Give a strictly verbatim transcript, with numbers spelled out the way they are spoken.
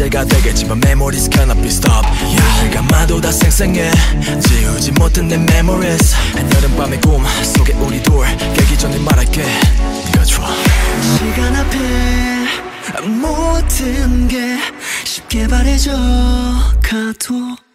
화제가 되겠지만 memories cannot be stopped. yeah. 늘 감아도 다 생생해 지우지 못한 내 memories. 한여름밤의 꿈 속에 우리 둘 깨기 전에 말할게 네가 좋아. 시간 앞에 모든 게 쉽게 바래져 가도